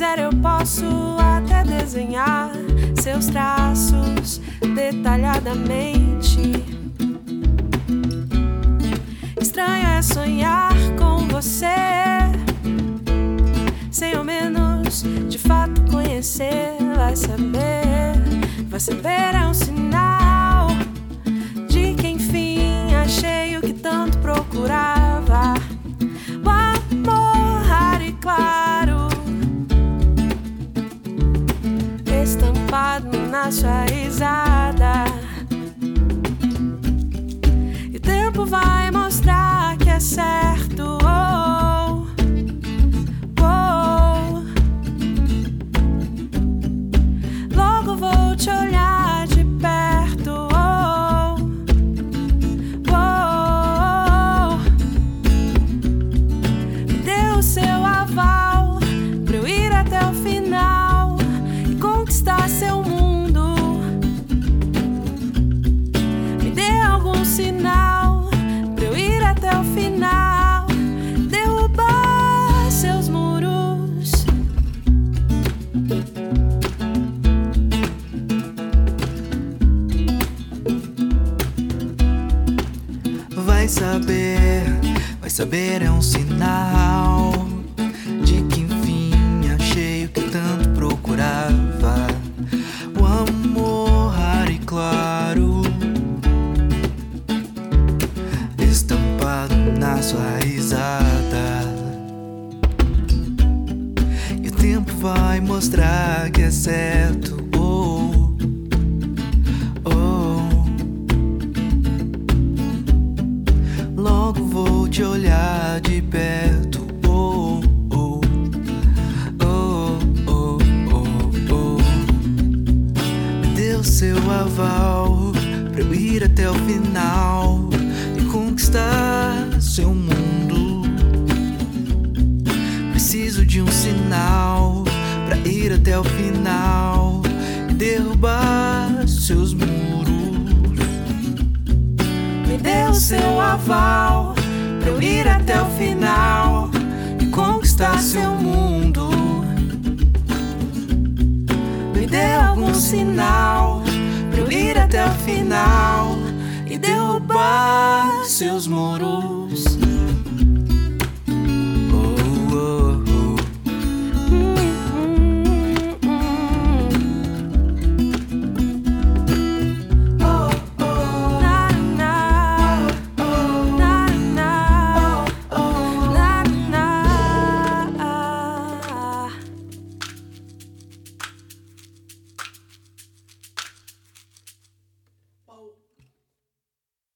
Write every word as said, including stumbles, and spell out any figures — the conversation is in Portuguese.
quiser eu posso até desenhar seus traços detalhadamente. Estranho é sonhar com você, sem ao menos de fato conhecer. Vai saber, vai saber, é um sinal de que enfim achei o que tanto procurava. O amor raro e claro, estampado na sua risada. E o tempo vai mostrar que é certo. Oh, oh. Logo vou te olhar de perto. Oh, oh. Me dê o seu aval pra eu ir até o final e conquistar seu mundo. Me dê algum sinal pra eu ir até o final, derrubar seus muros. Vai saber, vai saber, é um sinal de que enfim achei o que tanto procurava. O amor raro e claro, estampado na sua risada. E o tempo vai mostrar que é certo. Oh, oh. Logo vou te olhar de perto. Oh, oh, oh, oh, oh, oh. Me dê o seu aval pra eu ir até o final e conquistar seu mundo. Preciso de um sinal pra ir até o final e derrubar seus muros. Me dê o seu aval pra eu ir até o final e conquistar seu mundo. Me dê algum sinal pra eu ir até o final e derrubar seus muros.